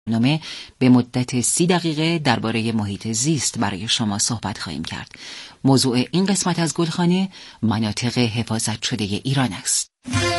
برنامه به مدت 30 دقیقه درباره محیط زیست برای شما صحبت خواهیم کرد. موضوع این قسمت از گلخانه مناطق حفاظت شده ایران است.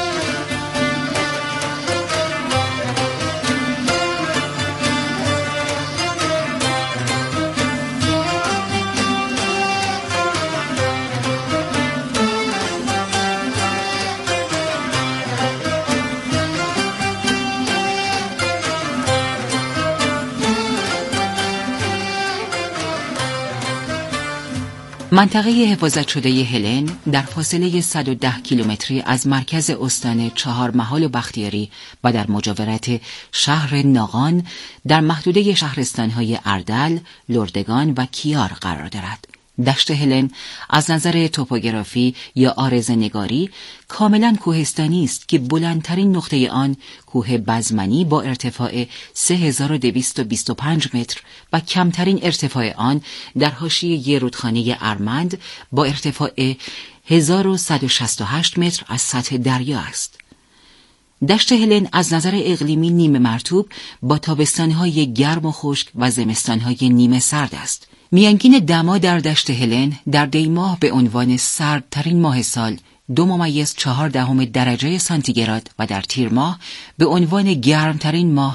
منطقه حفاظت شده هلن در فاصله 110 کیلومتری از مرکز استان چهارمحال و بختیاری و در مجاورت شهر ناقان در محدوده شهرستان‌های اردل، لردگان و کیار قرار دارد. دشت هلن از نظر توپوگرافی یا عارضه‌نگاری کاملا کوهستانی است که بلندترین نقطه آن کوه بزمنی با ارتفاع 3225 متر و کمترین ارتفاع آن در حاشیه رودخانه ارمند با ارتفاع 1168 متر از سطح دریا است. دشت هلن از نظر اقلیمی نیمه مرطوب با تابستان‌های گرم و خشک و زمستان‌های نیمه سرد است. میانگین دما در دشت هلن در دی ماه به عنوان سردترین ماه سال 2.4 درجه سانتیگراد و در تیر ماه به عنوان گرمترین ماه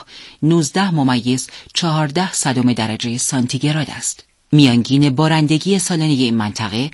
19.14 درجه سانتیگراد است. میانگین بارندگی سالانه این منطقه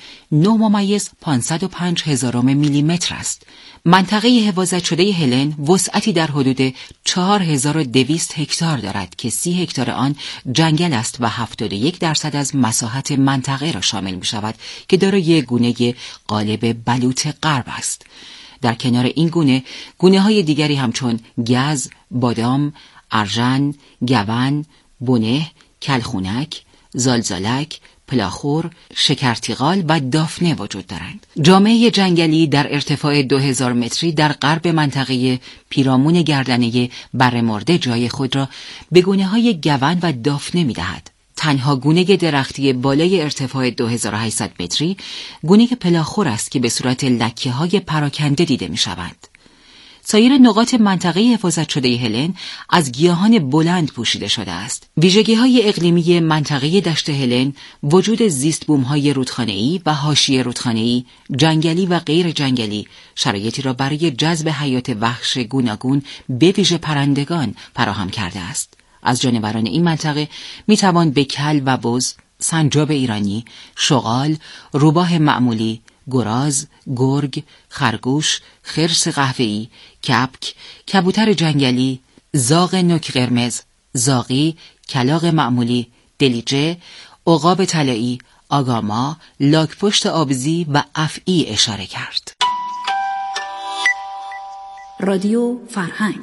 9.505 میلیمتر است. منطقه حفاظت شده هلن وسعتی در حدود 4200 هکتار دارد که 30 هکتار آن جنگل است و 71% از مساحت منطقه را شامل می شود که دارای گونه قالب بلوط غرب است. در کنار این گونه های دیگری همچون گز، بادام، ارژن، گون، بنه، کلخونک، زالزالک، پلاخور، شکرتیغال و دافنه وجود دارند. جامعه جنگلی در ارتفاع 2000 متری در غرب منطقه پیرامون گردنه برمرده جای خود را به گونه‌های گون و دافنه می‌دهد. تنها گونه درختی بالای ارتفاع 2800 متری گونه پلاخور است که به صورت لکه‌های پراکنده دیده می‌شود. سایر نقاط منطقه حفاظت شده هلن از گیاهان بلند پوشیده شده است. ویژگی‌های اقلیمی منطقه دشت هلن وجود زیست بوم‌های رودخانه‌ای و حاشیه رودخانه‌ای، جنگلی و غیر جنگلی شرایطی را برای جذب حیات وحش گوناگون به ویژه پرندگان فراهم کرده است. از جانوران این منطقه می‌توان به کل و بز، سنجاب ایرانی، شغال، روباه معمولی، گراز، گرگ، خرگوش، خرس قهوه‌ای، کپک، کبوتر جنگلی، زاغ نوک قرمز، زاغی، کلاغ معمولی، دلیجه، عقاب طلایی، آگاما، لاک‌پشت آبزی و افعی اشاره کرد. رادیو فرهنگ.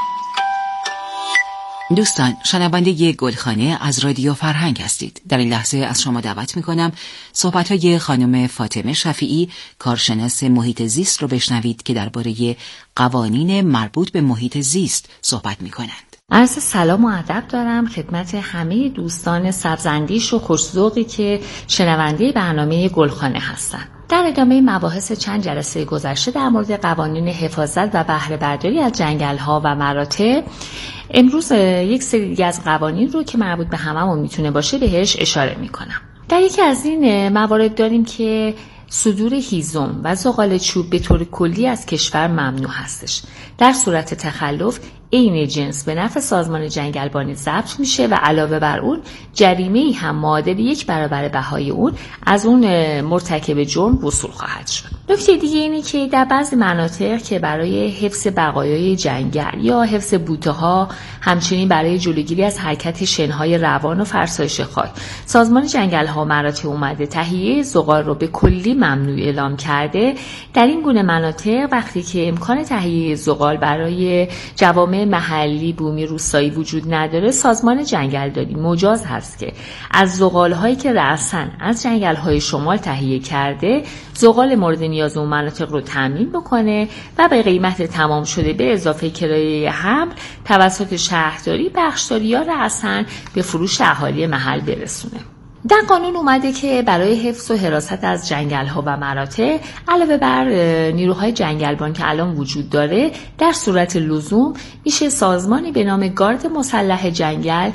دوستان، شنونده گلخانه از رادیو فرهنگ هستید. در این لحظه از شما دعوت می‌کنم صحبت‌های خانم فاطمه شفیعی، کارشناس محیط زیست رو بشنوید که درباره قوانین مربوط به محیط زیست صحبت می‌کنند. عرض سلام و ادب دارم خدمت همه دوستان سبزندیش و خوش‌ذوقی که شنونده برنامه گلخانه هستند. در ادامه مباحث چند جلسه گذشته در مورد قوانین حفاظت و بهره برداری از جنگل‌ها و مراتع، امروز یک سری دیگه از قوانین رو که مربوط به هممون میتونه باشه بهش اشاره میکنم. در یکی از این موارد داریم که صدور هیزم و زغال چوب به طور کلی از کشور ممنوع هستش. در صورت تخلف عین جنس به نفع سازمان جنگلبانی ضبط میشه و علاوه بر اون جریمه‌ای هم معادل 1 برابر بهای اون از اون مرتکب جرم وصول خواهد شد. نکته دیگه اینه که در بعضی مناطق که برای حفظ بقایای جنگل یا حفظ بوته‌ها، همچنین برای جلوگیری از حرکت شن‌های روان و فرسایش خاک، سازمان جنگل‌ها و مراتع اومده تهیه زغال رو به کلی ممنوع اعلام کرده. در این گونه مناطق وقتی که امکان تهیه زغال برای جوامع محلی، بومی، روستایی وجود نداره، سازمان جنگلداری مجاز هست که از زغال‌هایی که رأساً از جنگل‌های شمال تهیه کرده زغال مورد نیاز اون مناطق رو تامین بکنه و به قیمت تمام شده به اضافه کرایه حمل توسط شهرداری، بخشداری یا رأساً به فروش اهالی محل برسونه. در قانون اومده که برای حفظ و حراست از جنگل‌ها و مراتع علاوه بر نیروهای جنگلبان که الان وجود داره، در صورت لزوم میشه سازمانی به نام گارد مسلح جنگل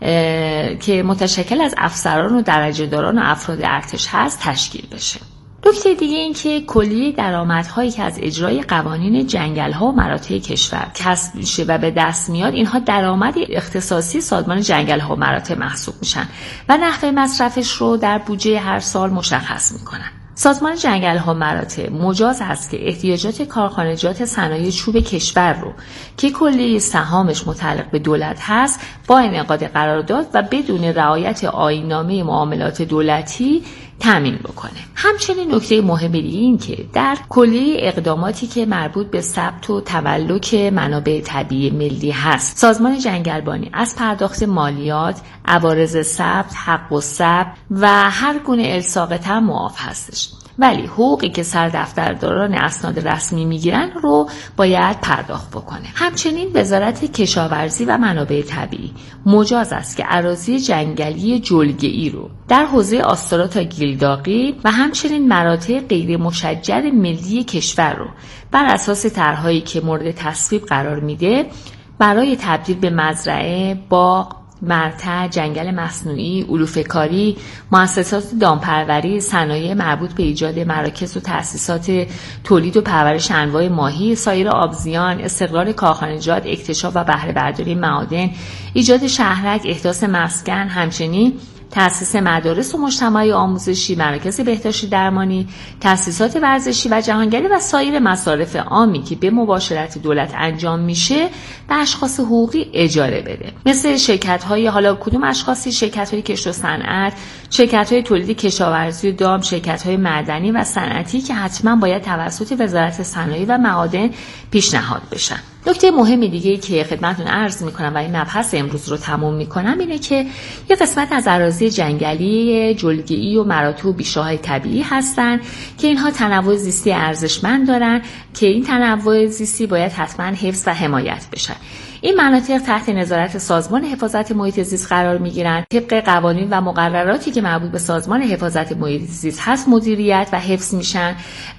که متشکل از افسران و درجه‌داران و افراد ارتش هست تشکیل بشه. نکته دیگه این که کلیه درآمدهایی که از اجرای قوانین جنگل‌ها و مراتع کشور کسب میشه و به دست میاد، اینها درآمد اختصاصی سازمان جنگل‌ها و مراتع محسوب میشن و نحوه مصرفش رو در بودجه هر سال مشخص میکنن. سازمان جنگل‌ها و مراتع مجاز است که احتیاجات کارخانجات صنایع چوب کشور رو که کلیه سهامش متعلق به دولت هست با انعقاد قرارداد و بدون رعایت آیین‌نامه معاملات دولتی تامین بکنه. همچنین نکته مهم دیگه این که در کلیه اقداماتی که مربوط به ثبت و تملک منابع طبیعی ملی هست، سازمان جنگلبانی از پرداخت مالیات، عوارض ثبت، حق الثبت و هر گونه الصاق هم معاف هستش. ولی حقوقی که سردفترداران اسناد رسمی میگیرن رو باید پرداخت بکنه. همچنین وزارت کشاورزی و منابع طبیعی مجاز است که اراضی جنگلی جلگه‌ای رو در حوزه آستارا تا گیلداغی و همچنین مراتع غیر مشجر ملی کشور رو بر اساس طرح‌هایی که مورد تصویب قرار میده برای تبدیل به مزرعه، باغ، مرتع، جنگل مصنوعی، علوفه کاری، مؤسسات دامپروری، صنایع مربوط به ایجاد مراکز و تأسیسات تولید و پرورش انواع ماهی، سایر آبزیان، استقلال کارخانجات، اکتشاف و بهره برداری معادن، ایجاد شهرک، احداث مسکن، همچنین تأسیس مدارس و مجتمع آموزشی، مراکز بهداشتی درمانی، تأسیسات ورزشی و جهانگردی و سایر مصارف عامی که به مباشرت دولت انجام میشه به اشخاص حقوقی اجاره بده، مثل شرکت‌های، حالا کدوم اشخاصی؟ شرکت‌های کشت و صنعت، شرکت‌های تولید کشاورزی و دام، شرکت‌های معدنی و صنعتی که حتما باید توسط وزارت صنایع و معادن پیشنهاد بشن. نکته مهم دیگه که خدمتتون عرض میکنم و این مبحث امروز رو تموم میکنم اینه که یه قسمت از اراضی جنگلی جلگه‌ای و مراتع و بیشه‌های طبیعی هستن که اینها تنوع زیستی ارزشمند دارن که این تنوع زیستی باید حتما حفظ و حمایت بشن. این مناطق تحت نظارت سازمان حفاظت محیط زیست قرار میگیرند. طبق قوانین و مقرراتی که مربوط به سازمان حفاظت محیط زیست هست مدیریت و حفظ میشن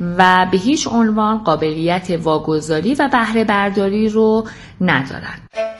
و به هیچ عنوان قابلیت واگذاری و بهره برداری رو ندارن.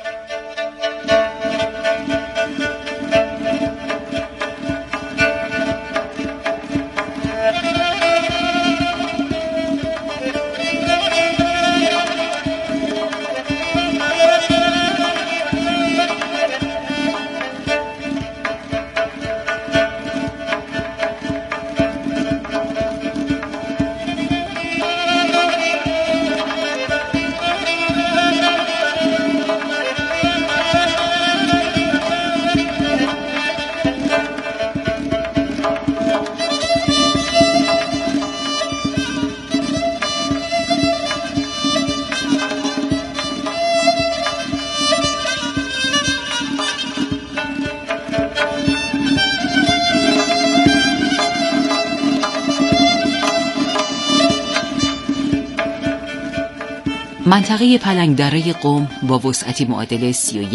منطقه پلنگدره قم با وسعتی معادل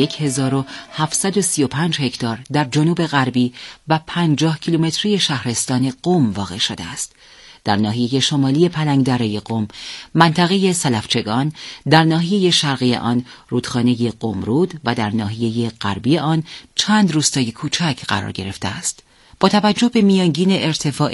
31735 هکتار در جنوب غربی و 50 کیلومتری شهرستان قم واقع شده است. در ناحیه شمالی پلنگدره قم منطقه سلفچگان، در ناحیه شرقی آن رودخانه قمرود و در ناحیه غربی آن چند روستای کوچک قرار گرفته است. با توجه به میانگین ارتفاع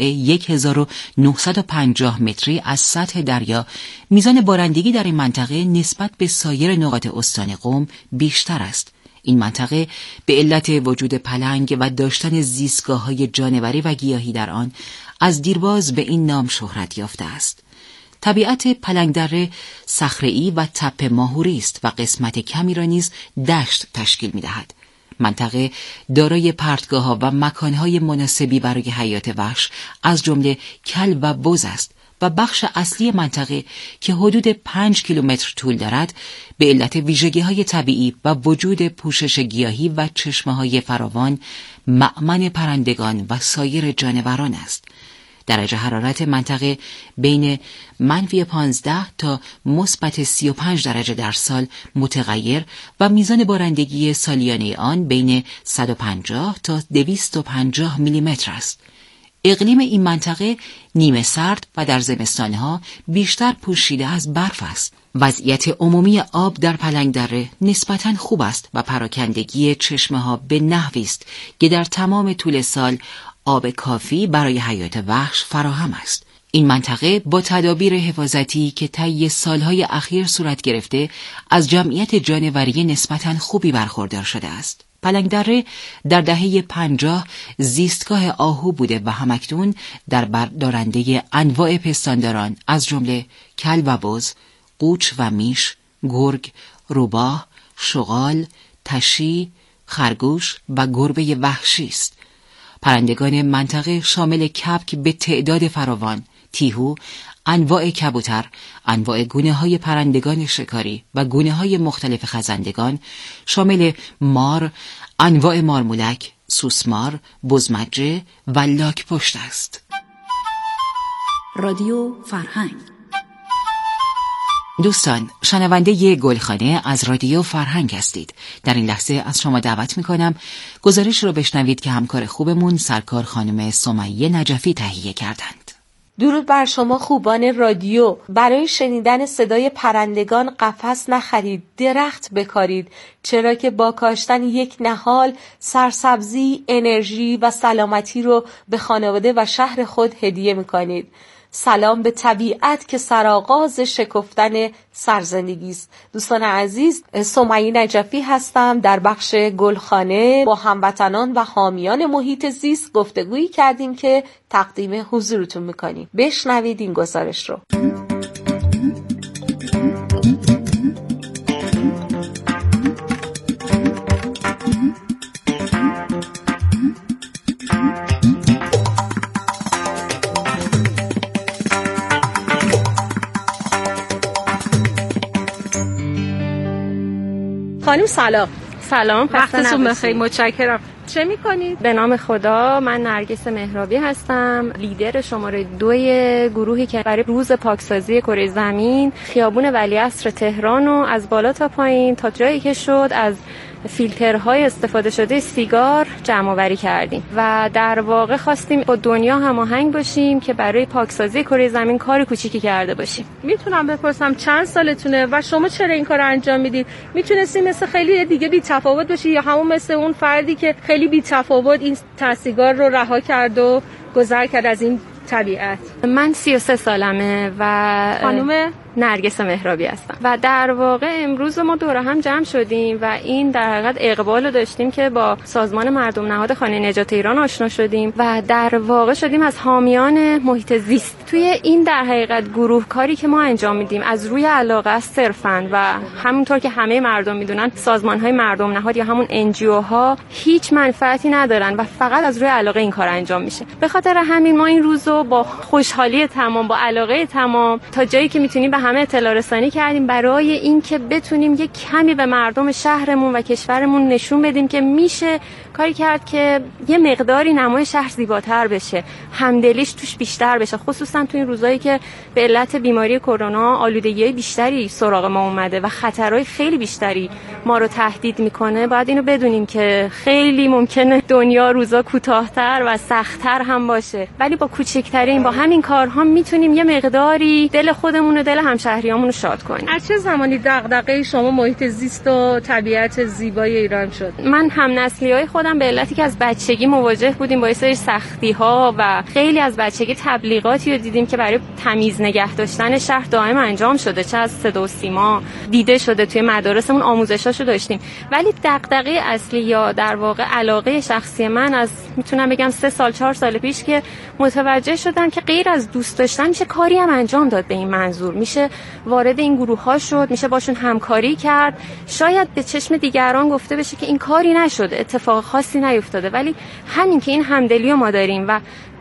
1950 متری از سطح دریا، میزان بارندگی در این منطقه نسبت به سایر نقاط استان قم بیشتر است. این منطقه به علت وجود پلنگ و داشتن زیستگاه‌های جانوری و گیاهی در آن از دیرباز به این نام شهرت یافته است. طبیعت پلنگدره صخره‌ای و تپه ماهوری است و قسمت کمی را نیز دشت تشکیل می‌دهد. منطقه دارای پرتگاه‌ها و مکان‌های مناسبی برای حیات وحش از جمله کل و بز است و بخش اصلی منطقه که حدود 5 کیلومتر طول دارد به علت ویژگی‌های طبیعی و وجود پوشش گیاهی و چشمه‌های فراوان مأمن پرندگان و سایر جانوران است. درجه حرارت منطقه بین -15 تا -35 درجه در سال متغیر و میزان بارندگی سالیانه آن بین 150 تا 250 میلیمتر است. اقلیم این منطقه نیمه سرد و در زمستانها بیشتر پوشیده از برف است. وضعیت عمومی آب در پلنگدره نسبتاً خوب است و پراکندگی چشمه‌ها به نحوی است که در تمام طول سال آب کافی برای حیات وحش فراهم است. این منطقه با تدابیر حفاظتی که طی سالهای اخیر صورت گرفته از جمعیت جانوری نسبتاً خوبی برخوردار شده است. پلنگدره در دهه 50 زیستگاه آهو بوده و همکنون در بردارنده انواع پستانداران از جمله کل و بز، قوچ و میش، گرگ، روباه، شغال، تشی، خرگوش و گربه وحشی است. پرندگان منطقه شامل کبک به تعداد فراوان، تیهو، انواع کبوتر، انواع گونه‌های پرندگان شکاری و گونه‌های مختلف خزندگان شامل مار، انواع مارمولک، سوسمار، بزمجه و لاک پشت است. رادیو فرهنگ. دوستان، شنونده گلخانه از رادیو فرهنگ هستید. در این لحظه از شما دعوت میکنم گزارش رو بشنوید که همکار خوبمون سرکار خانم سمیه نجفی تهیه کردند. درود بر شما خوبان رادیو. برای شنیدن صدای پرندگان قفس نخرید، درخت بکارید، چرا که با کاشتن یک نهال سرسبزی، انرژی و سلامتی رو به خانواده و شهر خود هدیه میکنید. سلام به طبیعت که سرآغاز شکفتن سرزندگی است. دوستان عزیز، سمیه نجفی هستم. در بخش گلخانه با هموطنان و حامیان محیط زیست گفتگویی کردیم که تقدیم حضورتون میکنیم. بشنوید این گزارش رو. خانم سلام، وقتتون بخیر. متشکرم. چه میکنید؟ به نام خدا، من نرگس مهرابی هستم، لیدر شماره 2 گروهی که برای روز پاکسازی کره زمین خیابون ولیعصر تهران و از بالا تا پایین تا جایی که شد از فیلترهای استفاده شده سیگار جمع آوری کردیم و در واقع خواستیم با دنیا هماهنگ باشیم که برای پاکسازی کره زمین کار کوچیکی کرده باشیم. میتونم بپرسم چند سالتونه و شما چرا این کار انجام میدید؟ میتونستی مثل خیلی دیگه بی تفاوت باشی یا همون مثل اون فردی که خیلی بی تفاوت این سیگار رو رها کرد و گذر کرد از این طبیعت؟ من 33 سالمه و خانم نرگس مهرابی هستم و در واقع امروز ما دور هم جمع شدیم و این در حقیقت اقبال رو داشتیم که با سازمان مردم نهاد خانه نجات ایران آشنا شدیم و در واقع شدیم از حامیان محیط زیست. توی این در حقیقت گروه کاری که ما انجام میدیم از روی علاقه است صرفاً و همونطور که همه مردم میدونن سازمان‌های مردم نهاد یا همون NGO ها هیچ منفعتی ندارن و فقط از روی علاقه این کار انجام میشه. به خاطر همین ما این روزو با خوشحالی تمام، با علاقه تمام تا جایی که میتونیم به همه اطلاع رسانی کردیم برای اینکه بتونیم یک کمی به مردم شهرمون و کشورمون نشون بدیم که میشه کاری کرد که یه مقداری نمای شهر زیباتر بشه، همدلیش توش بیشتر بشه، خصوصا تو این روزایی که به علت بیماری کرونا آلودگی‌های بیشتری سراغ ما اومده و خطرهای خیلی بیشتری ما رو تهدید میکنه. باید اینو بدونیم که خیلی ممکنه دنیا روزا کوتاه‌تر و سخت‌تر هم باشه، ولی با کوچکترین با همین کارها میتونیم یه مقداری دل خودمون و دل همشهریامون رو شاد کنیم. از چه زمانی دغدغه شما محیط زیست و طبیعت زیبای ایران شد؟ من هم نسلی‌های خودم به علتی که از بچگی مواجه بودیم با یه سری سختی‌ها و خیلی از بچگی تبلیغاتی رو دیدیم که برای تمیز نگه داشتن شهر دائم انجام شده، چه از صدا و سیما دیده شده، توی مدارسمون آموزشاشو داشتیم، ولی دغدغه اصلی یا در واقع علاقه شخصی من از میتونم بگم 3 سال 4 سال پیش که متوجه شدم که غیر از دوست داشتن میشه کاری هم انجام داد به این منظور، میشه میشه وارد این گروه ها شد، میشه باشون همکاری کرد. شاید به چشم دیگران گفته بشه که این کاری نشده، اتفاق خاصی نیفتاده، ولی همین که این همدلی ما داریم و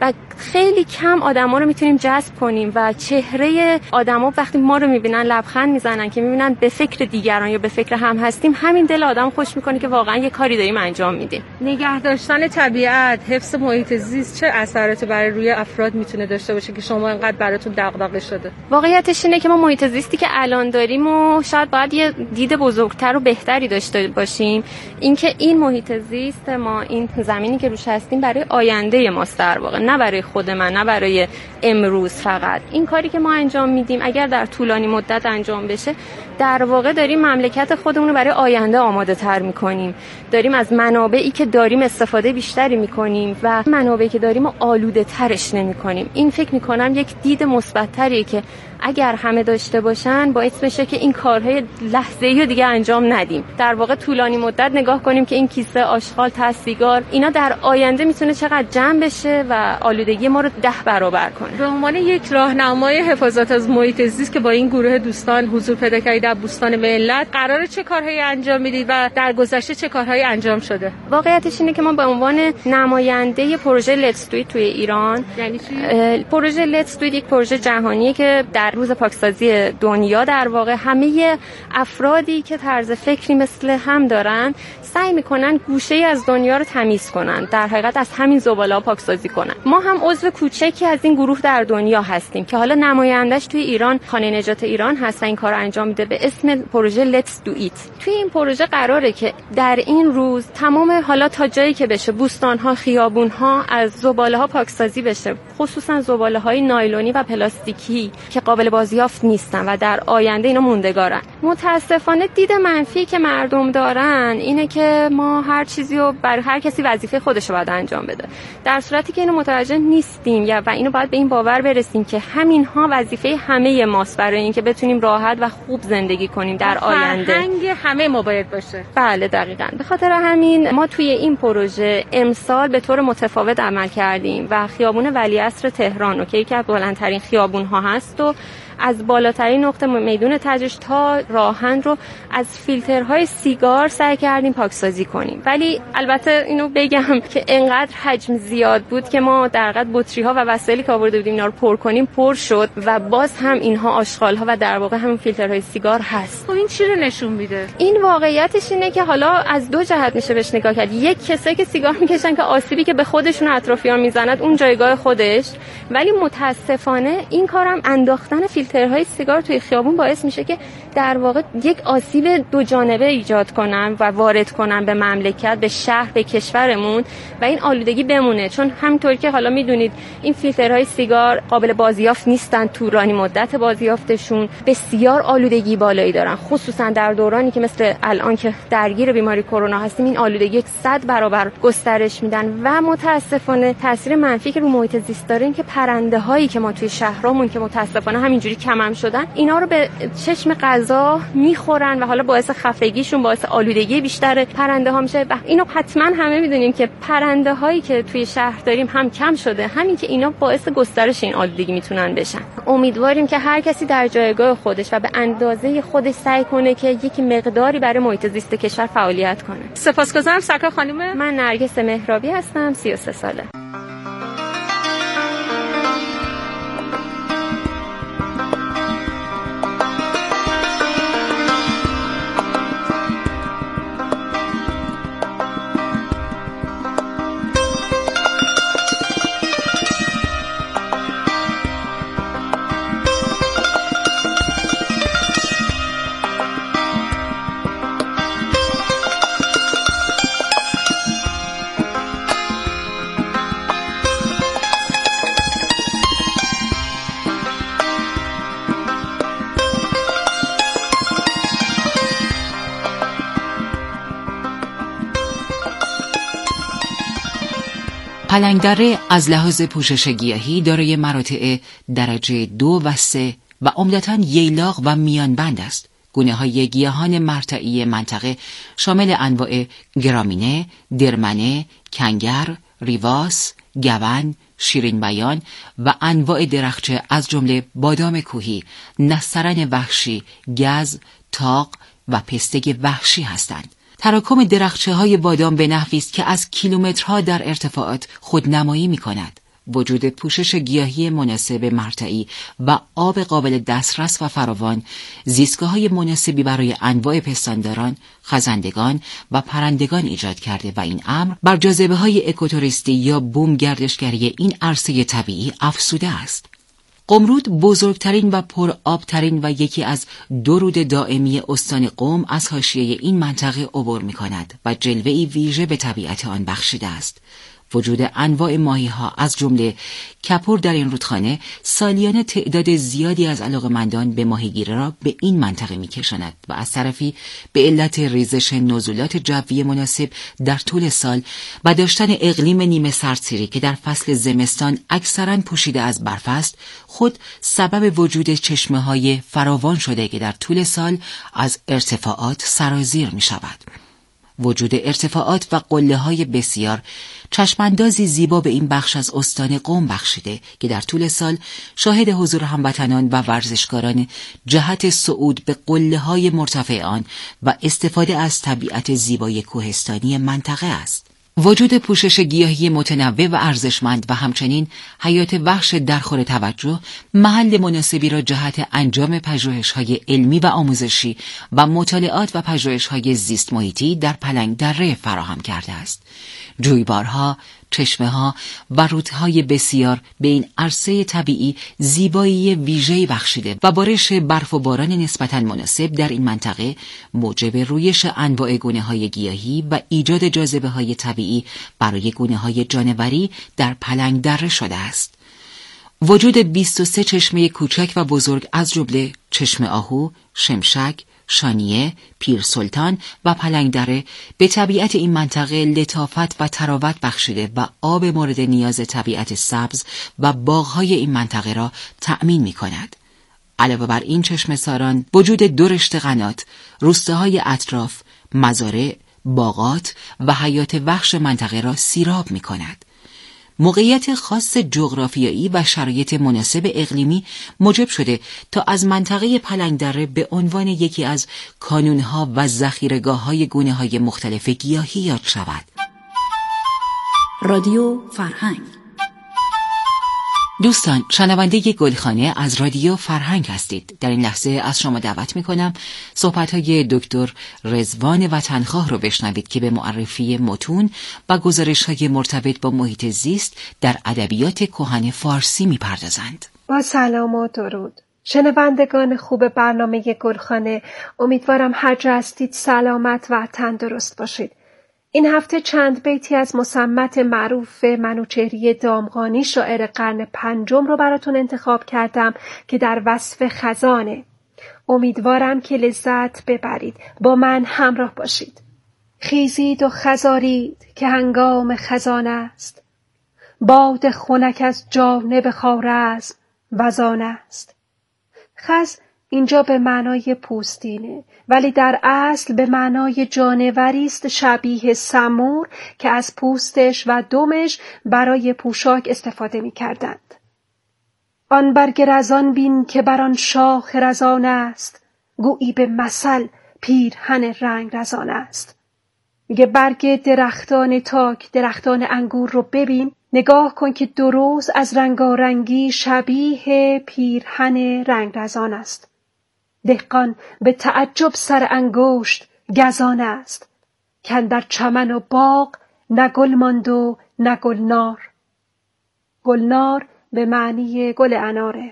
خیلی کم آدما رو میتونیم جذب کنیم و چهره آدما وقتی ما رو میبینن لبخند میزنن که میبینن به فکر دیگران یا به فکر هم هستیم، همین دل آدم خوش میکنه که واقعا یه کاری داریم انجام میدیم. نگه داشتن طبیعت، حفظ محیط زیست چه اثراتی برای روی افراد میتونه داشته باشه که شما اینقدر براتون دغدغه شده؟ واقعیتش اینه که ما محیط زیستی که الان داریم و شاید باید یه دید بزرگتر و بهتری داشته باشیم. اینکه این محیط زیست ما، این زمینی که روش هستیم برای آینده ماست در واقع، نه برای خود من، نه برای امروز. فقط این کاری که ما انجام میدیم اگر در طولانی مدت انجام بشه، در واقع داریم مملکت خودمون رو برای آینده آماده تر میکنیم، داریم از منابعی که داریم استفاده بیشتری میکنیم و منابعی که داریم آلوده ترش نمیکنیم. این فکر میکنم یک دید مثبت تریه که اگر همه داشته باشن باعث بشه که این کارهای لحظه‌ای رو دیگه انجام ندیم، در واقع طولانی مدت نگاه کنیم که این کیسه آشغال، سیگار، اینا در آینده میتونه چقدر جمع بشه و آلودگی ما رو 10 برابر کنه. به عنوان یک راهنمای حفاظت از محیط زیست که با این گروه دوستان حضور پیدا کردید در بوستان ملت، قراره چه کارهایی انجام میدید و در گذشته چه کارهایی انجام شده؟ واقعیتش اینه که ما به عنوان نماینده پروژه لیتس دو ایت توی ایران، یعنی چی؟ پروژه لیتس دو ایت یک پروژه جهانیه که در روز پاکسازی دنیا در واقع همه افرادی که طرز فکری مثل هم دارن سعی میکنن گوشه‌ای از دنیا رو تمیز کنن، در حقیقت از همین زباله‌ها پاکسازی کنن. ما هم عضو کوچکی از این گروه در دنیا هستیم که حالا نمایندش توی ایران خانه نجات ایران هست و این کارو انجام میده به اسم پروژه لیتس دو ایت. توی این پروژه قراره که در این روز تمام حالا تا جایی که بشه بوستان‌ها، خیابون‌ها از زباله‌ها پاکسازی بشه، خصوصا زباله‌های نایلونی و پلاستیکی که قابل بازیافت نیستن و در آینده اینا موندگارن. متاسفانه دید منفی که مردم دارن اینه که ما هر چیزی رو برای هر کسی وظیفه خودش رو باید انجام بده، در صورتی که اینو متوجه نیستیم و اینو باید به این باور برسیم که همین‌ها وظیفه همه ماست برای اینکه بتونیم راحت و خوب زندگی کنیم در آینده. فرهنگ همه ما باید باشه. بله دقیقاً. به خاطر همین ما توی این پروژه امسال به طور متفاوت عمل کردیم و خیابون ولیعصر تهران که یکی از بلندترین خیابون‌ها هست و از بالاترین نقطه میدون تجریش تا راهن رو از فیلترهای سیگار سعی کردیم پاکسازی کنیم. ولی البته اینو بگم که انقدر حجم زیاد بود که ما در حقیقت بطری‌ها و وسایلی که آورده بودیم اینا رو پر کنیم پر شد و باز هم اینها آشغال‌ها و در واقع همون فیلترهای سیگار هست. خب این چی رو نشون میده؟ این واقعیتش اینه که حالا از دو جهت میشه بهش نگاه کرد. یک، کسایی که سیگار میکشن که آسیبی که به خودشون اطرافیان میزنند اون جایگاه خودش، ولی متاسفانه این کارم انداختن فیلترهای سیگار توی خیابون باعث میشه که در واقع یک آسیب دو جانبه ایجاد کنن و وارد کنن به مملکت، به شهر، به کشورمون و این آلودگی بمونه. چون همینطور که حالا میدونید این فیلترهای سیگار قابل بازیافت نیستن، طولانی مدت بازیافتشون، بسیار آلودگی بالایی دارن، خصوصا در دورانی که مثل الان که درگیر بیماری کرونا هستیم این آلودگی 100 برابر گسترش میدن و متاسفانه تاثیر منفی که رو محیط زیست داره این که پرنده هایی که ما توی شهرامون که متاسفانه همینجوری کم شدن اینا رو به چشم غذا میخورن و حالا باعث خفگیشون، باعث آلودگی بیشتر پرنده ها میشه. اینو حتما همه میدونیم که پرنده هایی که توی شهر داریم هم کم شده، همین که اینا باعث گسترش این آلودگی میتونن بشن. امیدواریم که هر کسی در جایگاه خودش و به اندازه خودش سعی کنه که یک مقداری برای محیط زیست کشور فعالیت کنه. سپاسگزارم سرکار خانم. من نرگس مهرابی هستم، 33 ساله. پلنگدره از لحاظ پوشش گیاهی دارای مراتع درجه 2 و 3 و عمدتاً ییلاق و میانبند است. گونه‌های گیاهان مرتعی منطقه شامل انواع گرامینه، درمنه، کنگر، ریواس، گون، شیرین بیان و انواع درخچه از جمله بادام کوهی، نسترن وحشی، گز، تاق و پستگ وحشی هستند. تراکم درخچه‌های بادام به نحوی است که از کیلومترها در ارتفاعات خودنمایی می‌کند. وجود پوشش گیاهی مناسب مرتعی و آب قابل دسترس و فراوان، زیستگاه‌های مناسبی برای انواع پستانداران، خزندگان و پرندگان ایجاد کرده و این امر بر جاذبه‌های اکوتوریستی یا بوم گردشگری این عرصه طبیعی افزوده است. قمرود بزرگترین و پرآبترین و یکی از 2 رود دائمی استان قم از حاشیه این منطقه عبور می‌کند و جلوه‌ای ویژه به طبیعت آن بخشیده است. وجود انواع ماهی‌ها از جمله کپور در این رودخانه سالیانه تعداد زیادی از علاقه‌مندان به ماهیگیری را به این منطقه می‌کشاند و از طرفی به علت ریزش نزولات جوی مناسب در طول سال و داشتن اقلیم نیمه سردسیری که در فصل زمستان اکثراً پوشیده از برف است، خود سبب وجود چشمه‌های فراوان شده که در طول سال از ارتفاعات سرازیر می‌شود. وجود ارتفاعات و قله‌های بسیار چشماندازی زیبا به این بخش از استان قم بخشیده که در طول سال شاهد حضور هموطنان و ورزشکاران جهت صعود به قله‌های مرتفع آن و استفاده از طبیعت زیبای کوهستانی منطقه است. وجود پوشش گیاهی متنوع و ارزشمند و همچنین حیات وحش درخور توجه محل مناسبی را جهت انجام پژوهش‌های علمی و آموزشی و مطالعات و پژوهش‌های زیست محیطی در پلنگ دره فراهم کرده است. جویبارها، چشمه‌ها و رودهای بسیار به این عرصه طبیعی زیبایی ویژه‌ای بخشیده و بارش برف و باران نسبتاً مناسب در این منطقه موجب رویش انواع گونه‌های گیاهی و ایجاد جاذبه‌های طبیعی برای گونه‌های جانوری در پلنگ دره شده است. وجود 23 چشمه کوچک و بزرگ از جمله چشم آهو، شمشک، شانیه، پیر سلطان و پلنگدره به طبیعت این منطقه لطافت و تراوت بخشیده و آب مورد نیاز طبیعت سبز و باغ‌های این منطقه را تأمین می‌کند. علاوه بر این چشمه‌ساران، وجود 2 رشته قنات، روستاهای اطراف، مزارع، باغات و حیات وحش منطقه را سیراب می‌کند. موقعیت خاص جغرافیایی و شرایط مناسب اقلیمی موجب شده تا از منطقه پلنگدره به عنوان یکی از کانونها و ذخیره‌گاه‌های گونه‌های مختلف گیاهی یاد شود. رادیو فرهنگ. دوستان، شنونده گلخانه از رادیو فرهنگ هستید. در این لحظه از شما دعوت می‌کنم صحبت‌های دکتر رضوان وطنخواه رو بشنوید که به معرفی متون و گزارش‌های مرتبط با محیط زیست در ادبیات کهن فارسی می‌پردازند. با سلام و درود. شنوندگان خوب برنامه گلخانه، امیدوارم هر جا هستید سلامت و تندرست باشید. این هفته چند بیتی از مصمت معروف منوچهری دامغانی شاعر قرن 5 رو براتون انتخاب کردم که در وصف خزانه. امیدوارم که لذت ببرید. با من همراه باشید. خیزید و خزارید که هنگام خزانه است. باد خنک از جانب خوارزم وزانه است. خز اینجا به معنای پوستینه، ولی در اصل به معنای جانوری است شبیه سمور که از پوستش و دمش برای پوشاک استفاده می کردند. آن برگ رزان بین که بر آن شاخ رزان است، گویی به مثل پیرهن رنگ رزان است. میگه برگ درختان تاک، درختان انگور رو ببین، نگاه کن که درست از رنگارنگی شبیه پیرهن رنگ رزان است. دهقان به تعجب سر انگشت گزان است، کاندر چمن و باغ نه گل ماند و نه گلنار. گلنار به معنی گل اناره.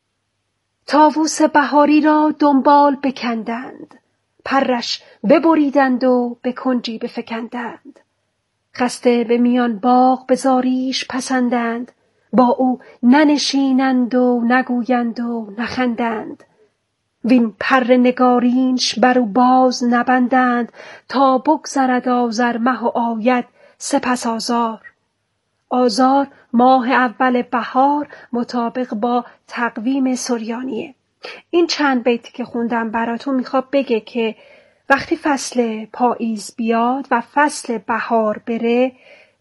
طاووس بهاری را دنبال بکندند، پرش ببریدند و به کنجی بفکندند. خسته به میان باغ به زاریش پسندند، با او ننشینند و نگویند و نخندند. وین پر نگارینش برو باز نبندند، تا بگذرد آذر مه و آید سپس آذار. آذار ماه اول بهار مطابق با تقویم سریانیه. این چند بیتی که خوندم براتون میخواد بگه که وقتی فصل پاییز بیاد و فصل بهار بره،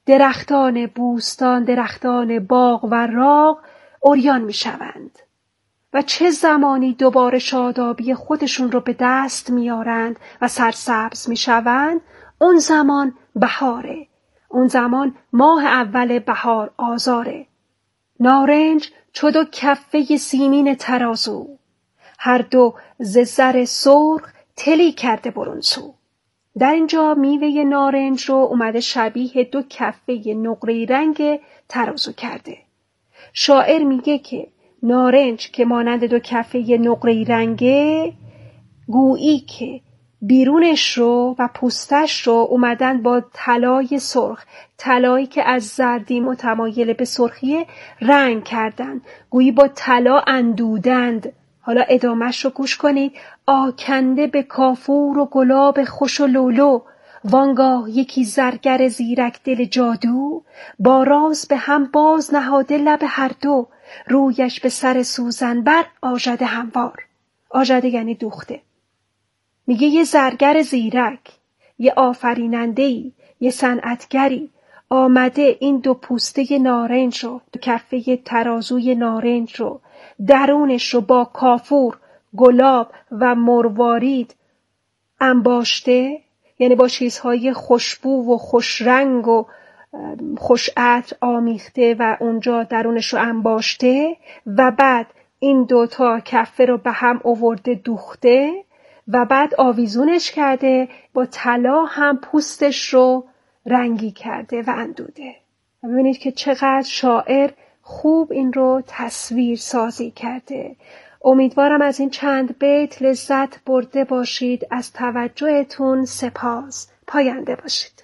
درختان بوستان، درختان باغ و راغ عریان می شوند و چه زمانی دوباره شادابی خودشون رو به دست میارند و سرسبز می شوند، اون زمان بهاره. اون زمان ماه اول بهار آذاره. نارنج چو دو کفه سیمین ترازو، هر دو ز زر سرخ تلی کرده برون سو. در اینجا میوه نارنج رو اومده شبیه دو کفه نقره‌ای رنگ ترازو کرده. شاعر میگه که نارنج که مانند دو کفه نقره‌ای رنگه، گویی که بیرونش رو و پوستش رو اومدن با طلای سرخ، طلایی که از زردی متمایل به سرخی رنگ کردن، گویی با طلا اندودند. حالا ادامهش رو گوش کنید. آکنده به کافور و گلاب خوش و لولو، وانگاه یکی زرگر زیرک دل جادو، با راز به هم باز نهاده لب هر دو، رویش به سر سوزن بر آژده هموار. آژده یعنی دوخته. میگه یه زرگر زیرک، یه آفریننده‌ای، یه صنعتگری آمده این دو پوسته نارنج رو، دو کفه ترازوی نارنج رو، درونش رو با کافور، گلاب و مروارید انباشته، یعنی با چیزهای خوشبو و خوشرنگ و خوش عطر آمیخته و اونجا درونش رو انباشته و بعد این دوتا کفه رو به هم آورده دوخته و بعد آویزونش کرده، با طلا هم پوستش رو رنگی کرده و اندوده. ببینید که چقدر شاعر خوب این رو تصویر سازی کرده. امیدوارم از این چند بیت لذت برده باشید. از توجهتون سپاس. پاینده باشید.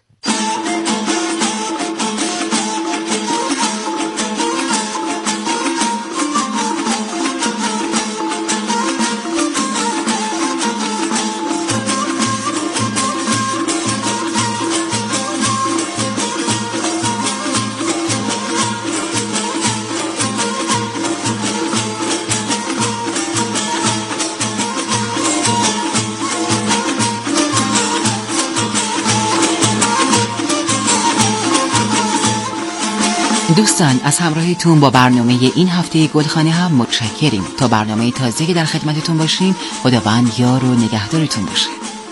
دوستان، از همراهیتون با برنامه این هفته گلخانه هم متشکریم. تا برنامه تازه که در خدمتتون باشیم، خداوند یار و نگهدارتون باشه.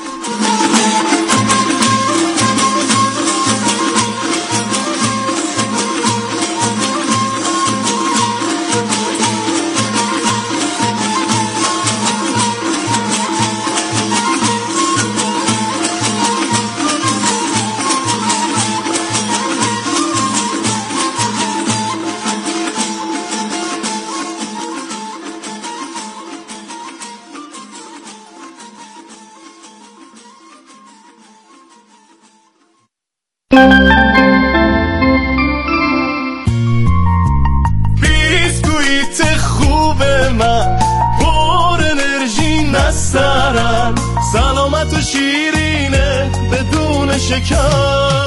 بیسکویت خوب من پر انرژی نسترن، سلامت و شیرینه بدون شکر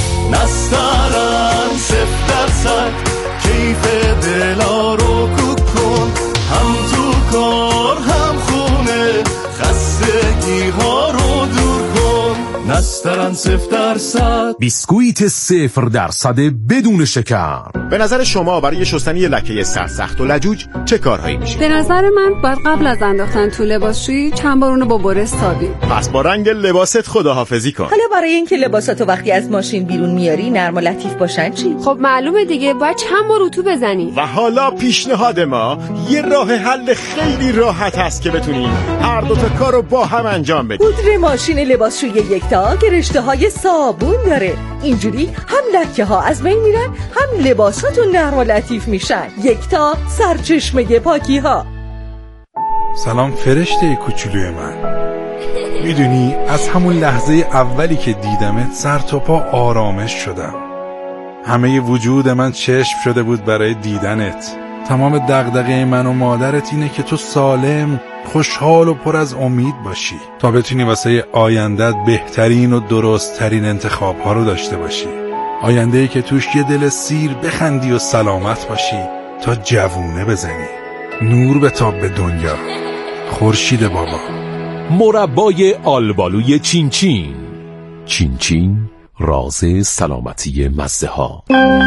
نسترن، 0% کیف دلا رو کن، هم تو کار هم خونه خستگی ها رو دور کن، نسترن 0%. بیسکویت 0% بدون شکر. به نظر شما برای شستن یه لکه سرسخت و لجوج چه کارهایی میشه؟ به نظر من باید قبل از انداختن تو لباسشویی چند بار اونو با برس صابون. پس با رنگ لباست خداحافظی کن. حالا برای اینکه لباساتو وقتی از ماشین بیرون میاری نرم و لطیف باشن چی؟ خب معلومه دیگه، باید چند بار اتو بزنی. و حالا پیشنهاد ما یه راه حل خیلی راحت هست که بتونین هر دو تا کارو با هم انجام بدید. پودر ماشین لباسشویی یکتا که رشته‌های صابون داره، اینجوری هم لکه ها از بین میرن، هم لباساتون نرم و لطیف میشن. یکتا، سرچشمه پاکی ها. سلام فرشته کوچولوی من. میدونی از همون لحظه اولی که دیدمت سر تا پا آرامش شدم. همه وجود من چشم شده بود برای دیدنت. تمام دغدغه من و مادرت اینه که تو سالم، خوشحال و پر از امید باشی تا بتونی واسه آیندت بهترین و درست‌ترین انتخاب‌ها رو داشته باشی. آینده‌ای که توش یه دل سیر بخندی و سلامت باشی تا جوونه بزنی. نور بتاب به دنیا. خورشید بابا. مربای آلبالوی چین چین. چین چین راز سلامتی مزه ها.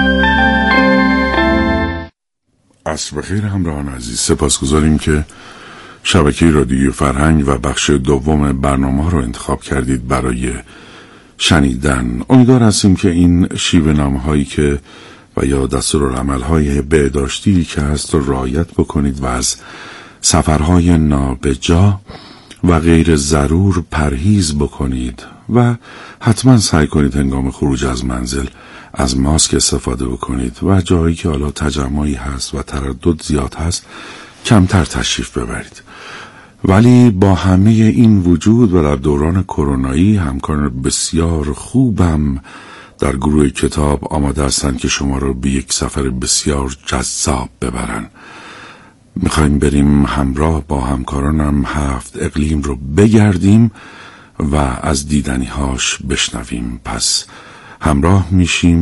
عصر بخیر همراهان عزیز، سپاسگزاریم که شبکه رادیو فرهنگ و بخش دوم برنامه رو انتخاب کردید برای شنیدن. امیدوار هستیم که این شیوه نامه‌هایی که و یا دستورالعمل‌های بهداشتی که هست رو رعایت بکنید و از سفرهای نابجا و غیر ضرور پرهیز بکنید و حتما سعی کنید هنگام خروج از منزل از ماسک استفاده بکنید و جایی که حالا تجمعی هست و تردد زیاد هست کمتر تشریف ببرید. ولی با همه این وجود و در دوران کرونایی همکاران بسیار خوبم در گروه کتاب آماده هستند که شما رو به یک سفر بسیار جذاب ببرن. میخوایم بریم همراه با همکارانم 7 اقلیم رو بگردیم و از دیدنی‌هاش بشنویم. پس همراه میشیم